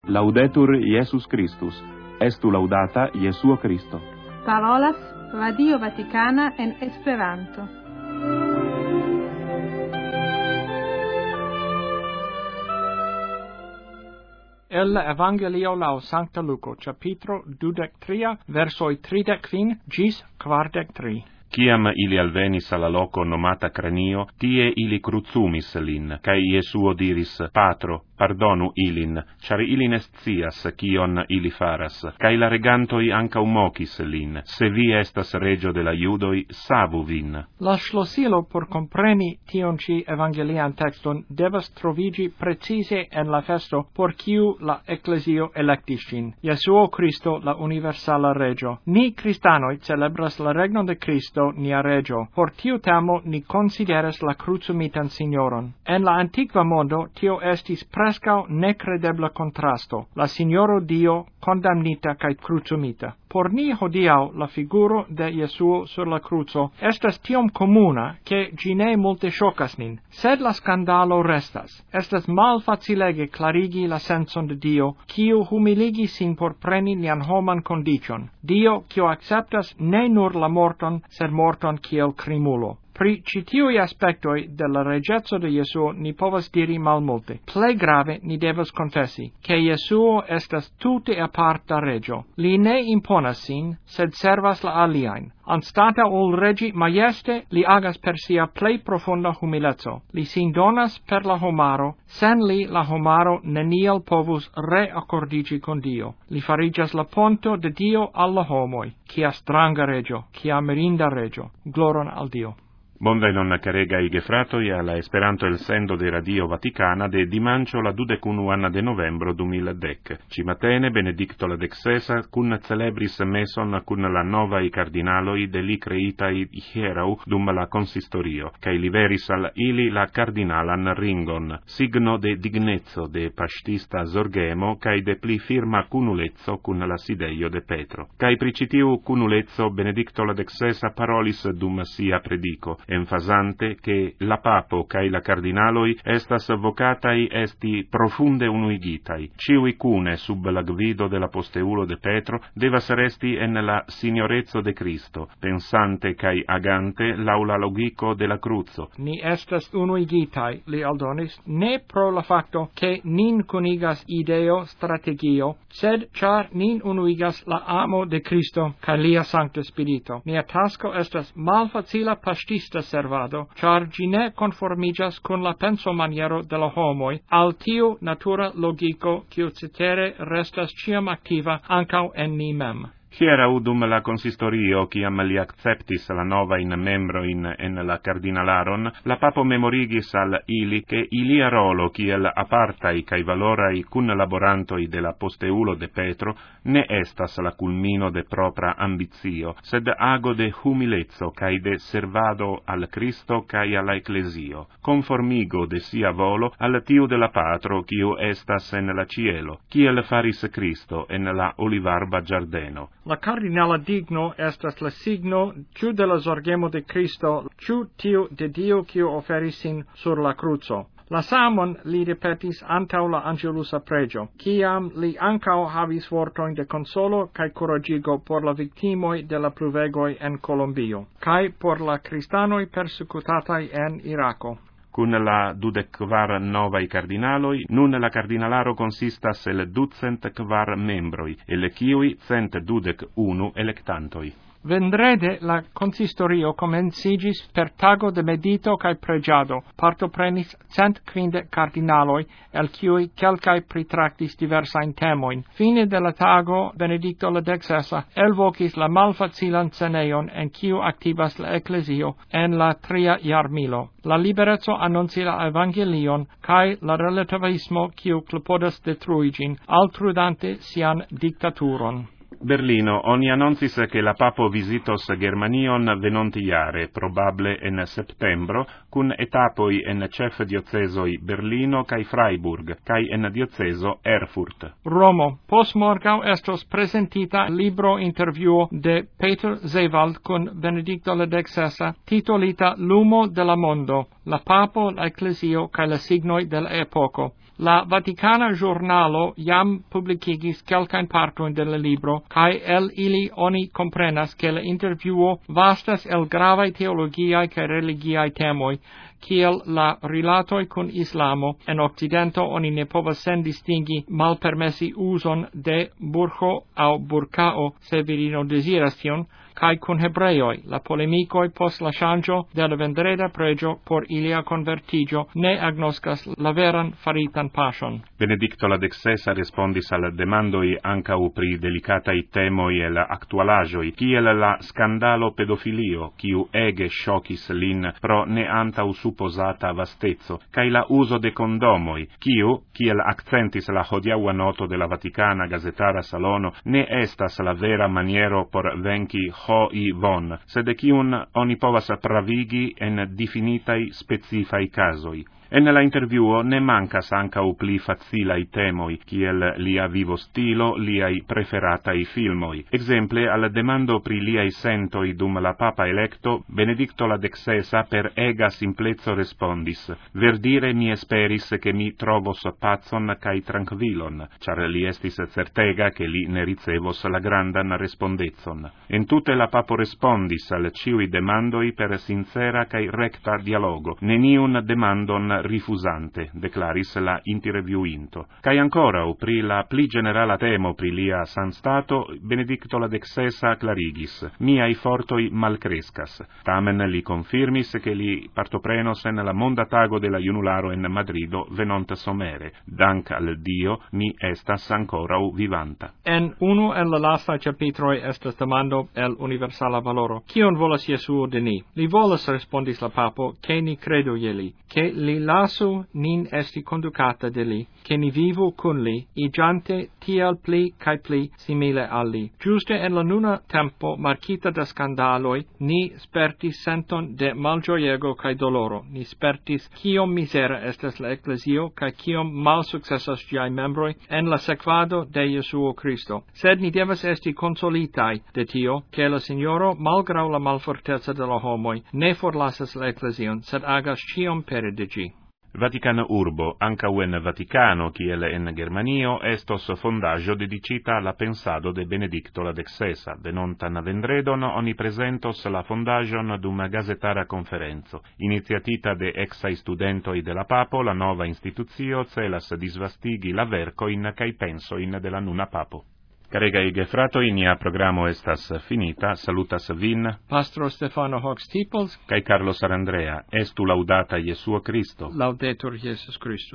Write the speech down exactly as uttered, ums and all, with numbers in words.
Laudetur Iesus Christus. Estu laudata Jesuo Christo. Parolas Radio Vaticana en Esperanto. El Evangelio laŭ Sankta Luko, capitro dudek tria, versoj tridek kvin ĝis kvardek tri. Ciam ili alvenis alla loco nomata Cranio, tie ili cruzumis lin, cae Iesuo diris, Patro, pardonu ilin, char ili ne scias cion ili faras, cae la regantoi ancau mocis lin, se vi estas regio de la Judoi, savu vin. La ŝlosilo por kompreni tion ĉi evangelian tekston devas trovigi precise en la festo por kiu la eklezio elektis ĝin, Jesuo Kristo la universala regio. Ni kristanoj celebras la regnon de Kristo nia regio, por tiu temo ni consideras la cruzumitan signoron. En la antiqua mondo tio estis prescau necredebla contrasto, la signoro Dio condamnita cae cruzumita. Por ni hodiau la figuro de Jesuo sur la cruzo estas tiom comuna che gi ne multe shocas nin, sed la scandalo restas. Estas mal facilege clarigi la senson de Dio, kiu humiligi sin por preni nian homan condicion. Dio, kiu acceptas ne nur la morton, sed morton kiel crimulo. Pri citiui aspectoi de la regezzo de Jesuo ni povas diri malmulte. Plei grave ni devas confessi, che Jesuo estas tute aparta regio. Li ne imponas sin, sed servas la aliaen. Anstata ol regi majeste, li agas per sia plei profunda humilezzo. Li sin donas per la homaro, sen li la homaro neniel povus reaccordigi con Dio. Li farigas la ponto de Dio alla homoi. Chia stranga regio, chia mirinda regio. Gloron al Dio. Bonvenon caregai gefratoi alla Esperanto el sendo de Radio Vaticana de dimancio la dudecunuan de novembro dumiladec. Cimatene benedicto la dexesa cun celebris meson cun la novai cardinaloi de li creitai hierau dum la consistorio, cae liveris al ili la cardinalan ringon, signo de dignezzo de pastista Zorgemo cae de pli firma cunulezzo cun la sideio de Petro. Cae pricitiu cunulezzo benedicto la dexesa parolis dum sia predico, enfasante che la papo cae la cardinaloi estas vocatai esti profunde unuigitai. Ciui cune sub la gvido de la posteulo de Petro devas resti en la signorezzo de Cristo, pensante cae agante laula logico de la cruzo. Ni estas unuigitai, li aldonis, ne pro la facto che nin cunigas ideo strategio, sed char nin unuigas la amo de Cristo cae lia Sancto Spirito. Nia tasco estas malfacila pastista servado, char gi ne conformigas con la penso maniero de la homoi, al tiu natura logico quiu cetere restas ciam activa ancau en ni mem. Hierau dum la consistorio, ciam li acceptis la nova in membro in, en la cardinalaron, la papo memorigis al ili che ilia rolo kiel apartai cae valorai cun laborantoi de la posteulo de Petro ne estas la culmino de propra ambizio, sed ago de humilezzo cae de servado al Cristo cae alla Ecclesio, conformigo de sia volo al tiu de la Patro quiu estas en la cielo, kiel faris Cristo en la olivarba giardeno. La cardinala digno estas la signo ciu de la Zorgemo de Cristo, ciu tiu de Dio quiu oferis sin sur la cruzo. La samon li repetis antau la angelusa pregio, ciam li ancau havis vortoin de consolo cae coragigo por la victimoi de la pluvegoi en Colombio, cae por la cristanoi persecutatai en Iraco. Cun la dudecvar novai cardinaloi, nun la cardinalaro consistas el ducent quar membroi, el ciui cent dudec unu electantoi. Vendrede la consistorio comencigis per tago de medito cae pregiado, partoprenis cent quinde cardinaloi, el cui quelcae pritractis diversain temoin. Fine de la tago, Benedicto la dexesa elvocis la malfacilan ceneion en ciu activas la ecclesio en la tria jarmilo. La liberezzo annunci la evangelion, cae la relativismo ciu clopodas detruigin, altrudante sian dictaturon. Berlino, oni annoncis che la papo visitos Germanion venonti iare, probable en septembro, cun etapoi en cef diocesoi Berlino cae Freiburg, cae en dioceso Erfurt. Romo, postmorgau estos presentita libro interview de Peter Zewald cun Benedicto la dexesa, titolita Lumo de la Mondo, la papo, la ecclesio, cae la signoi del epoco. La Vaticana Giornalo jam publicigis kelkajn partojn de la libro, kaj el ili oni comprenas che la intervjuo vastas el gravaj teologiaj kaj religiaj temoj, kiel la rilatoj kun Islamo. En Occidento oni ne povas sen distingi malpermesi uzon de burko aŭ burkao se virino deziras tion, kaj kun hebreoj la polemikoj post la ŝanĝo de la vendreda preĝo por ilia konvertiĝo ne agnoskas la veran faritan paŝon. Benedicto la dexesa respondis al demandoi ankaŭ pri delikataj temoj el aktualaĵoj, kiel la skandalo pedofilio, kiu ege ŝokis lin pro ne antaŭ supozata vasteco, kaj la uzo de kondomoj, kiu, kiel akcentis la hodiaŭa noto de la Vatikana gazetara salono, ne estas la vera maniero por venki H I V, sed kiun oni povas pravigi en difinitaj specifaj kazoj. En la intervjuo ne mancas ankaŭ pli facilaj temoj, kiel lia vivostilo, liaj preferataj filmoj. Exemple, al demando pri liaj sentoj dum la papa electo, Benedicto la dexesa per ega simpleco respondis: verdire mi esperis che mi trovos pacon kaj trankvilon, ĉar li estis certega che li ne ricevos la grandan respondecon. Entute la papo respondis al ĉiuj demandoj per sincera kaj rekta dialogo, neniun demandon rifusante, declaris la intervjuinto. Kaj ankoraŭ pri la pli generala temo pri lia sanstato, Benedicto la dexesa clarigis: miaj fortoj malkreskas. Tamen li confirmis che li partoprenos en la monda tago de la junularo en Madrido venonta somere. Dank al Dio, mi estas ankoraŭ vivanta. En unu el la lastaj ĉapitroj estas demando el universala valoro. Kion volas Jesuo de ni? Li volas, respondis la papo, ke ni kredu je li, ke li lasu nin esti conducata de li, che ni vivu kun li, igiante tiel pli kai pli simile al li. Giuste en la nuna tempo markita da skandaloi, ni spertis senton de malgioiego kai doloro. Ni spertis kiom misera estas la ecclesio kai kiom malsuccessas giai membroi en la sekvado de Jesuo Cristo. Sed ni devas esti consolitai de tio, che la Signoro, malgrau la malfortezza de la homoi, ne forlasas la ecclesion, sed agas ciom pere de gi. Vaticana urbo, ancaŭ en Vaticano, kiel en Germanio, estos fondaĵo dedicita alla pensado de Benedicto la dexesa. Venontan vendredon oni prezentos la fondaĵon dum gazetara konferenco. Iniciatita de exaj studentoj de la papo, la nova institucio celas disvastigi la verkojn kaj pensojn de la nuna papo. Caregaj gefratoj, nia programo estas finita. Salutas vin Pastro Stefano Hawks-Steeples kaj Carlos Arandrea. Estu laudata Jesuo Cristo. Laudetur Jesus Christus.